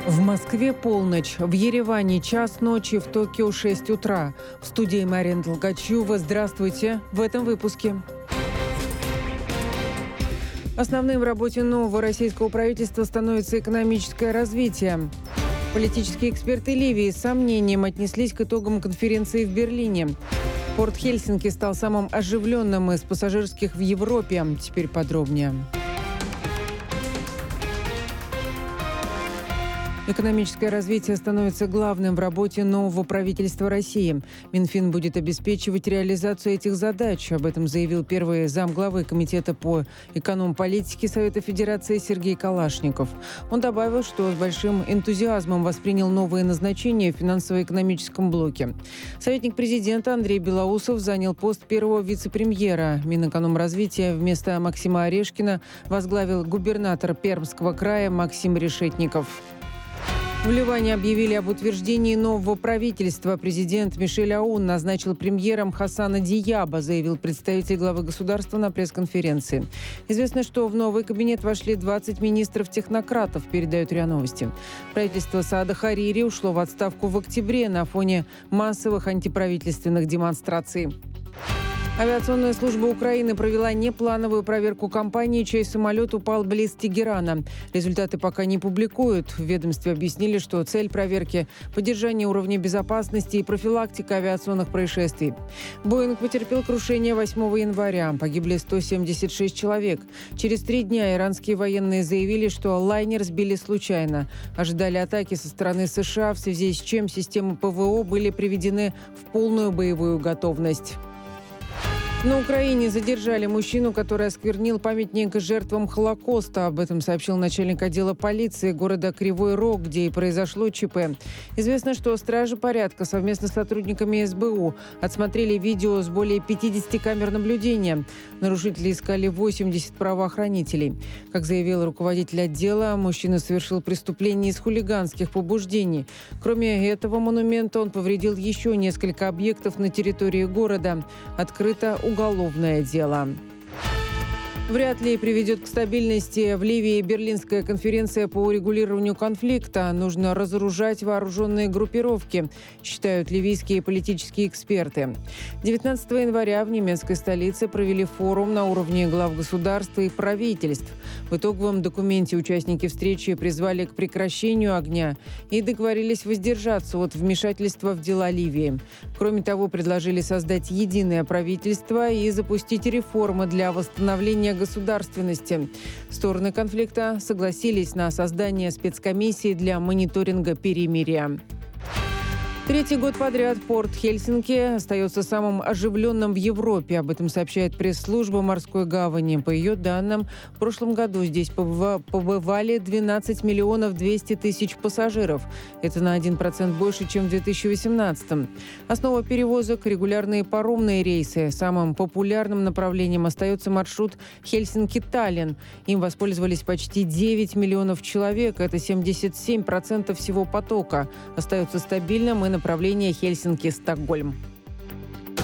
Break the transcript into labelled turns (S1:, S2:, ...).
S1: В Москве полночь, в Ереване час ночи, в Токио 6 утра. В студии Марина Толкачева. Здравствуйте. В этом выпуске. Основным в работе нового российского правительства становится экономическое развитие. Политические эксперты Ливии с сомнением отнеслись к итогам конференции в Берлине. Порт Хельсинки стал самым оживленным из пассажирских в Европе. Теперь подробнее. Экономическое развитие становится главным в работе нового правительства России. Минфин будет обеспечивать реализацию этих задач. Об этом заявил первый замглавы Комитета по экономполитике Совета Федерации Сергей Калашников. Он добавил, что с большим энтузиазмом воспринял новые назначения в финансово-экономическом блоке. Советник президента Андрей Белоусов занял пост первого вице-премьера. Минэкономразвития вместо Максима Орешкина возглавил губернатор Пермского края Максим Решетников. В Ливане объявили об утверждении нового правительства. Президент Мишель Аун назначил премьером Хасана Дияба, заявил представитель главы государства на пресс-конференции. Известно, что в новый кабинет вошли 20 министров-технократов, передают РИА Новости. Правительство Саада Харири ушло в отставку в октябре на фоне массовых антиправительственных демонстраций. Авиационная служба Украины провела неплановую проверку компании, чей самолет упал близ Тегерана. Результаты пока не публикуют. В ведомстве объяснили, что цель проверки – поддержание уровня безопасности и профилактика авиационных происшествий. «Боинг» потерпел крушение 8 января. Погибли 176 человек. Через 3 дня иранские военные заявили, что лайнер сбили случайно. Ожидали атаки со стороны США, в связи с чем системы ПВО были приведены в полную боевую готовность. На Украине задержали мужчину, который осквернил памятник жертвам Холокоста. Об этом сообщил начальник отдела полиции города Кривой Рог, где и произошло ЧП. Известно, что стражи порядка совместно с сотрудниками СБУ отсмотрели видео с более 50 камер наблюдения. Нарушители искали 80 правоохранителей. Как заявил руководитель отдела, мужчина совершил преступление из хулиганских побуждений. Кроме этого монумента он повредил еще несколько объектов на территории города. Открыто уголовное дело. Вряд ли приведет к стабильности в Ливии Берлинская конференция по урегулированию конфликта. Нужно разоружать вооруженные группировки, считают ливийские политические эксперты. 19 января в немецкой столице провели форум на уровне глав государства и правительств. В итоговом документе участники встречи призвали к прекращению огня и договорились воздержаться от вмешательства в дела Ливии. Кроме того, предложили создать единое правительство и запустить реформы для восстановления государственности. Стороны конфликта согласились на создание спецкомиссии для мониторинга перемирия. Третий год подряд порт Хельсинки остается самым оживленным в Европе. Об этом сообщает пресс-служба морской гавани. По ее данным, в прошлом году здесь побывали 12 миллионов 200 тысяч пассажиров. Это на 1% больше, чем в 2018. Основа перевозок – регулярные паромные рейсы. Самым популярным направлением остается маршрут Хельсинки-Таллин. Им воспользовались почти 9 миллионов человек. Это 77% всего потока. Остается стабильным и направление Хельсинки-Стокгольм.